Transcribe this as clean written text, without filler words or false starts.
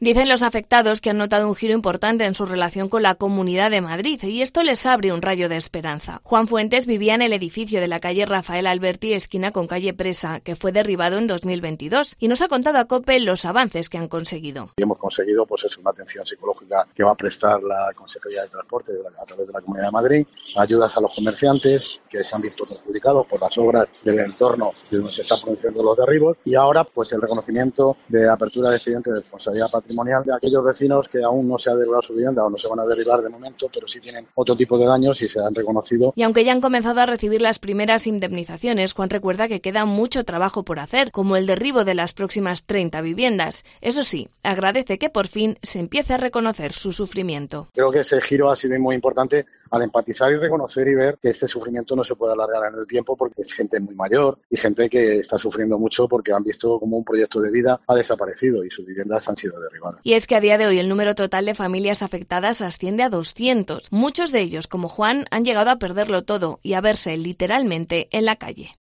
Dicen los afectados que han notado un giro importante en su relación con la Comunidad de Madrid y esto les abre un rayo de esperanza. Juan Fuentes vivía en el edificio de la calle Rafael Alberti, esquina con calle Presa, que fue derribado en 2022 y nos ha contado a COPE los avances que han conseguido. Y hemos conseguido una atención psicológica que va a prestar la Consejería de Transporte a través de la Comunidad de Madrid, ayudas a los comerciantes que se han visto perjudicados por las obras del entorno de donde se están produciendo los derribos y ahora el reconocimiento de apertura de expediente de responsabilidad patrimonial de aquellos vecinos que aún no se ha derribado su vivienda o no se van a derribar de momento, pero sí tienen otro tipo de daños y se han reconocido. Y aunque ya han comenzado a recibir las primeras indemnizaciones, Juan recuerda que queda mucho trabajo por hacer, como el derribo de las próximas 30 viviendas. Eso sí, agradece que por fin se empiece a reconocer su sufrimiento. Creo que ese giro ha sido muy importante al empatizar y reconocer y ver que este sufrimiento no se puede alargar en el tiempo porque es gente muy mayor y gente que está sufriendo mucho porque han visto como un proyecto de vida ha desaparecido y sus viviendas han sido derribadas. Y es que a día de hoy el número total de familias afectadas asciende a 200. Muchos de ellos, como Juan, han llegado a perderlo todo y a verse literalmente en la calle.